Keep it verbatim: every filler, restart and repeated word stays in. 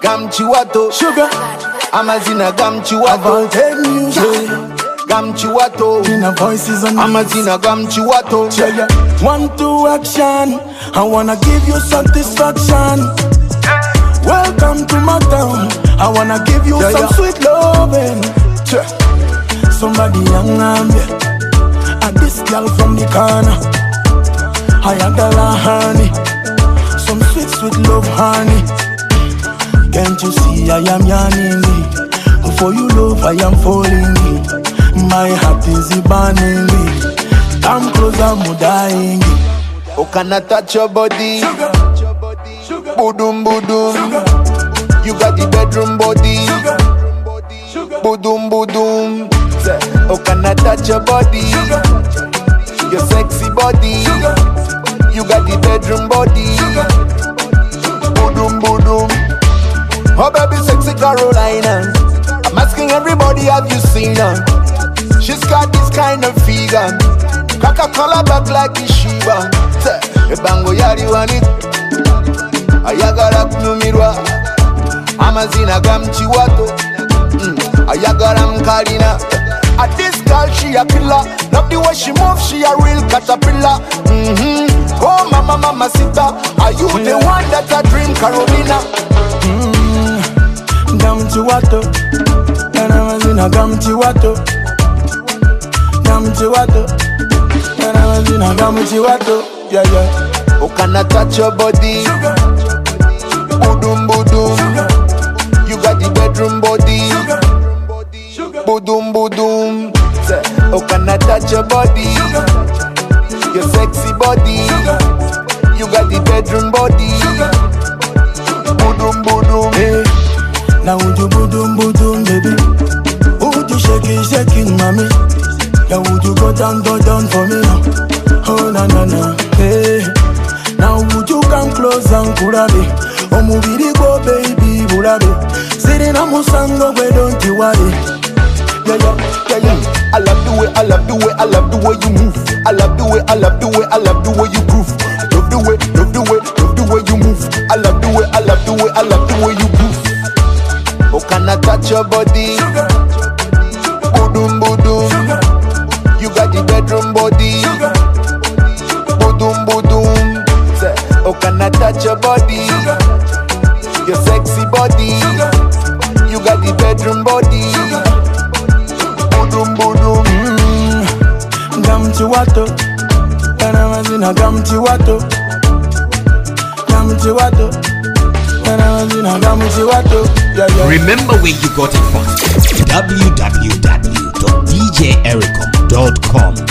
Gamchiwato, Sugar, Amazina Gamchiwato, Gamchiwato, inner voices on Amazina Gamchiwato. yeah, yeah. One, two, action. I wanna give you satisfaction. Welcome to my town. I wanna give you yeah, some yeah. sweet loving. Sure. Somebody young and yeah. And this girl from the corner. I am the honey. Some sweet, sweet love, honey. Can't you see I am yearning? For you love, I am falling. My heart is burning. Come closer, I'm dying. Oh, can I touch your body? Sugar, sugar, Boodum, boodum. sugar, You got the bedroom body. sugar, sugar, Boodum, boodum. Say, oh, can I touch your body? sugar, Your sexy body. sugar, You got the bedroom body. Boodum, boodum. Oh, baby, sexy Carolina. I'm asking everybody, have you seen her? She's got this kind of figure. Coca-Cola back like a Shiba. Ebango yari wanit. Ayagara kunumirwa. Amazina Gamchiwato. Ayagara mkalina. At this girl, she a killer. Love the way she moves, she a real caterpillar. Mm-hmm. Oh, mama, mama, sita. Are you the one that I dream, Carolina? mm, Gamchiwato. And I was in a Gamchiwato. Gamchiwato. And I was in a Gamchiwato. Yeah, yeah. Oh, can I touch your body? Sugar, Boodum, boodum. sugar, You got the bedroom body. sugar, sugar, Boodum, boodum. Say, oh, can I touch your body? sugar, Your sexy body. You got the bedroom body. Boodum, boodum. hey. Now would you boodum boodum, baby? Would you shake it, shake it, mommy? Now would you go down, go down for me now? Oh, na na na, hey. Now would you come close and kurabe? Oh, mubiri go, baby, burabe. Sitting on musango, where don't you worry? Yeah, yeah, yeah, yeah. I love the way, I love the way, I love the way you move. I love the way, I love the way, I love the way you groove. Love the way, love the way, love the way you move. I love the way, I love the way, I love the way you groove. Oh, can I touch your body? Sugar, Boodum, boodum. sugar, You got the bedroom body. sugar, Boodum, boodum. Say, oh, can I touch your body? Your sexy body. You got the bedroom body. Boodum, boodum. mm, Gamchiwato. And I was in a Gamchiwato. Gamchiwato. And I was in a Gamchiwato. Yeah, yeah. Remember where you got it from. w w w dot d j ericom dot com